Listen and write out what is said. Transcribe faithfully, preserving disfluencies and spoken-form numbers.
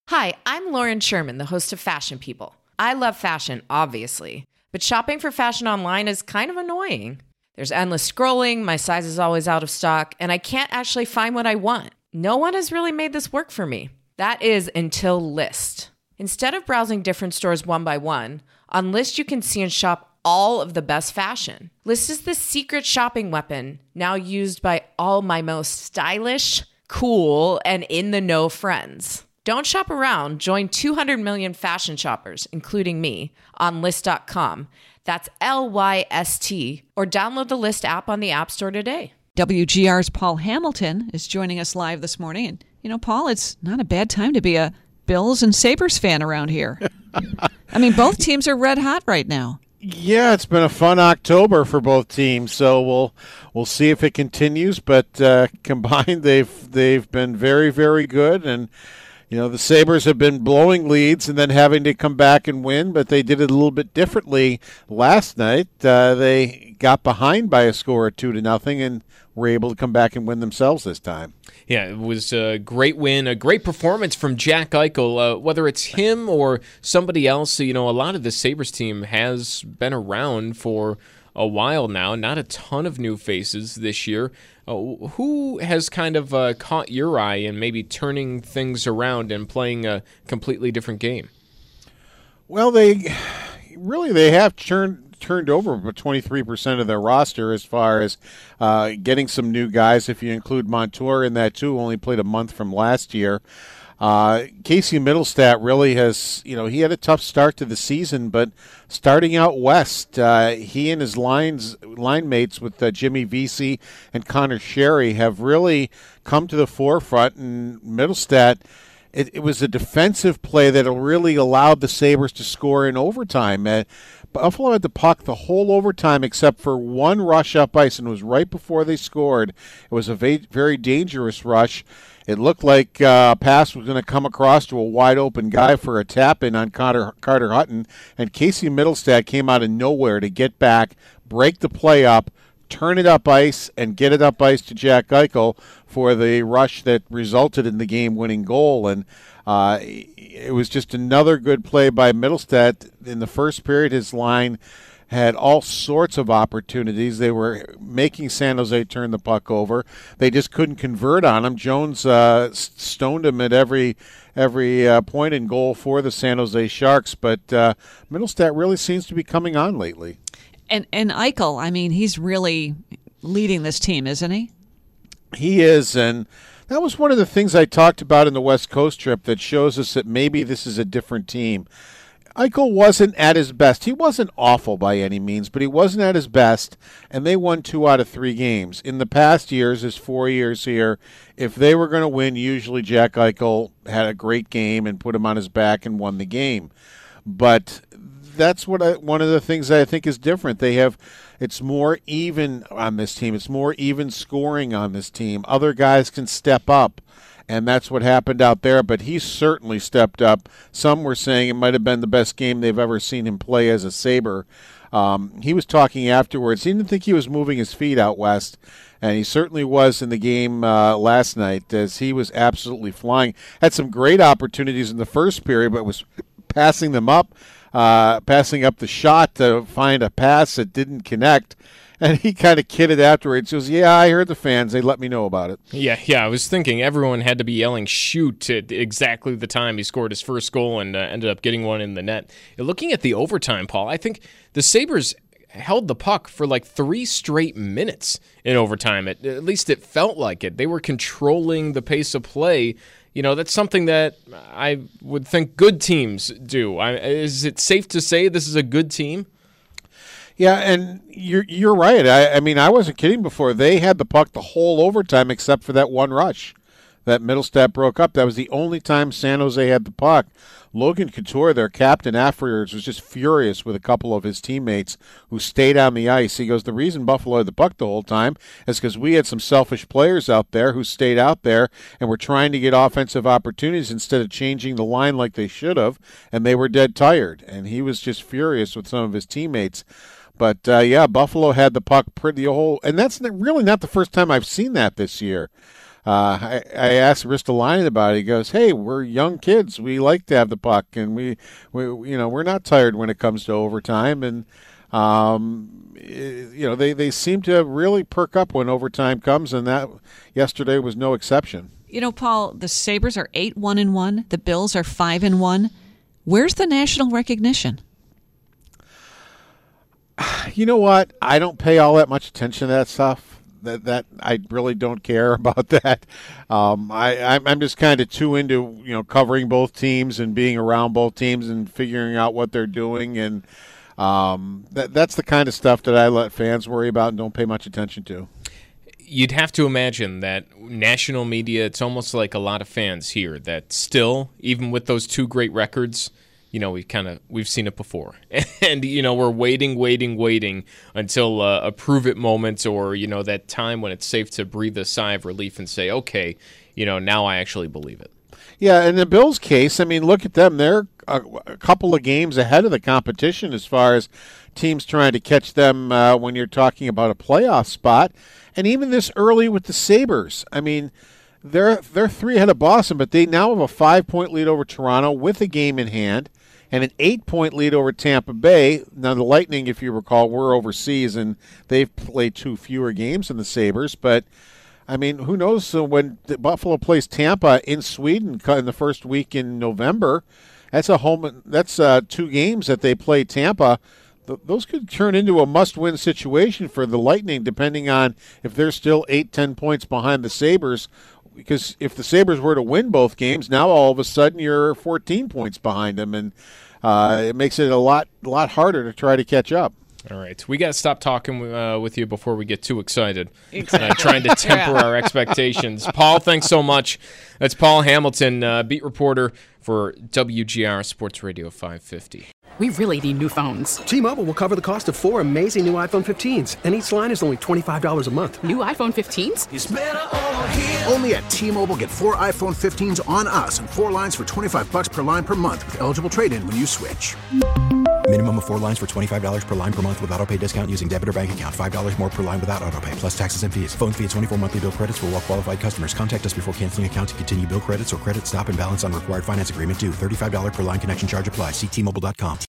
Hi, I'm Lauren Sherman, the host of Fashion People. I love fashion, obviously, but shopping for fashion online is kind of annoying. There's endless scrolling, my size is always out of stock, and I can't actually find what I want. No one has really made this work for me. That is until Lyst. Instead of browsing different stores one by one, on Lyst you can see and shop all of the best fashion. Lyst is the secret shopping weapon, now used by all my most stylish, cool, and in-the-know friends. Don't shop around. Join two hundred million fashion shoppers, including me, on Lyst dot com. That's L Y S T. Or download the Lyst app on the App Store today. W G R's Paul Hamilton is joining us live this morning. And, you know, Paul, it's not a bad time to be a Bills and Sabres fan around here. I mean, both teams are red hot right now. Yeah, it's been a fun October for both teams, so we'll we'll see if it continues. But uh, combined, they've they've been very, very good. And you know, the Sabres have been blowing leads and then having to come back and win, but they did it a little bit differently last night. Uh, they got behind by a score of two to nothing and were able to come back and win themselves this time. Yeah, it was a great win, a great performance from Jack Eichel. Uh, whether it's him or somebody else, you know, a lot of the Sabres team has been around for a while now. Not a ton of new faces this year. Uh, who has kind of uh, caught your eye in maybe turning things around and playing a completely different game? Well, they really they have turned turned over about twenty-three percent of their roster as far as uh, getting some new guys. If you include Montour in that too, only played a month from last year. Uh, Casey Middlestat really has, you know, he had a tough start to the season, but starting out west, uh, he and his lines line mates with uh, Jimmy Vesey and Connor Sherry have really come to the forefront. And Middlestat, it, it was a defensive play that really allowed the Sabres to score in overtime. Uh, Buffalo had the puck the whole overtime except for one rush up ice, and it was right before they scored. It was a va- very dangerous rush. It looked like uh, a pass was going to come across to a wide-open guy for a tap-in on Carter, Carter Hutton, and Casey Middlestat came out of nowhere to get back, break the play up, turn it up ice, and get it up ice to Jack Eichel for the rush that resulted in the game-winning goal. And uh, it was just another good play by Middlestat. In the first period, his line had all sorts of opportunities. They were making San Jose turn the puck over. They just couldn't convert on him. Jones uh, stoned him at every every uh, point in goal for the San Jose Sharks, but uh, Middlestat really seems to be coming on lately. And and Eichel, I mean, he's really leading this team, isn't he? He is, and that was one of the things I talked about in the West Coast trip that shows us that maybe this is a different team. Eichel wasn't at his best. He wasn't awful by any means, but he wasn't at his best, and they won two out of three games. In the past years, his four years here, if they were going to win, usually Jack Eichel had a great game and put him on his back and won the game. But that's what I, one of the things that I think is different. They have, it's more even on this team. It's more even scoring on this team. Other guys can step up. And that's what happened out there, but he certainly stepped up. Some were saying it might have been the best game they've ever seen him play as a Sabre. Um, he was talking afterwards. He didn't think he was moving his feet out west, and he certainly was in the game uh, last night as he was absolutely flying. Had some great opportunities in the first period, but was passing them up, uh, passing up the shot to find a pass that didn't connect. And he kind of kidded afterwards. He goes, yeah, I heard the fans. They let me know about it. Yeah, yeah. I was thinking everyone had to be yelling shoot at exactly the time he scored his first goal and uh, ended up getting one in the net. Looking at the overtime, Paul, I think the Sabres held the puck for like three straight minutes in overtime. At, at least it felt like it. They were controlling the pace of play. You know, that's something that I would think good teams do. I, is it safe to say this is a good team? Yeah, and you're you're right. I, I mean, I wasn't kidding before. They had the puck the whole overtime except for that one rush that Middlestat broke up. That was the only time San Jose had the puck. Logan Couture, their captain afterwards, was just furious with a couple of his teammates who stayed on the ice. He goes, the reason Buffalo had the puck the whole time is because we had some selfish players out there who stayed out there and were trying to get offensive opportunities instead of changing the line like they should have, and they were dead tired. And he was just furious with some of his teammates. But, uh, yeah, Buffalo had the puck pretty whole, and that's really not the first time I've seen that this year. Uh, I, I asked Ristolainen about it. He goes, "Hey, we're young kids. We like to have the puck, and we, we you know, we're not tired when it comes to overtime." And um, you know, they, they seem to really perk up when overtime comes, and that yesterday was no exception. You know, Paul, the Sabres are eight one and one. The Bills are five and one. Where's the national recognition? You know what? I don't pay all that much attention to that stuff. That that I really don't care about that. Um, I I'm, I'm just kind of too into you know covering both teams and being around both teams and figuring out what they're doing, and um, that that's the kind of stuff that I let fans worry about and don't pay much attention to. You'd have to imagine that national media, it's almost like a lot of fans here that still, even with those two great records, you know, we kind of we've seen it before, and you know we're waiting, waiting, waiting until uh, a prove it moment, or you know that time when it's safe to breathe a sigh of relief and say, okay, you know, now I actually believe it. Yeah, in the Bills' case, I mean, look at them; they're a, a couple of games ahead of the competition as far as teams trying to catch them uh, when you're talking about a playoff spot, and even this early with the Sabres. I mean. They're they're three ahead of Boston, but they now have a five-point lead over Toronto with a game in hand and an eight-point lead over Tampa Bay. Now, the Lightning, if you recall, were overseas, and they've played two fewer games than the Sabres. But, I mean, who knows so when Buffalo plays Tampa in Sweden in the first week in November, that's a home. That's uh, two games that they play Tampa. Those could turn into a must-win situation for the Lightning, depending on if they're still eight, ten points behind the Sabres. Because if the Sabres were to win both games, now all of a sudden you're fourteen points behind them, and uh, it makes it a lot, lot harder to try to catch up. All right, we got to stop talking uh, with you before we get too excited. Exactly. Uh, trying to temper yeah. our expectations. Paul, thanks so much. That's Paul Hamilton, uh, beat reporter for W G R Sports Radio five fifty. We really need new phones. T-Mobile will cover the cost of four amazing new iPhone fifteens, and each line is only twenty-five dollars a month. New iPhone fifteens? It's better over here. Only at T-Mobile, get four iPhone fifteens on us and four lines for twenty-five dollars per line per month with eligible trade-in when you switch. Minimum of four lines for twenty-five dollars per line per month with autopay discount using debit or bank account. five dollars more per line without autopay, plus taxes and fees. Phone fee at twenty-four monthly bill credits for well-qualified customers. Contact us before canceling account to continue bill credits or credit stop and balance on required finance agreement due. thirty-five dollars per line connection charge applies. See T Mobile dot com.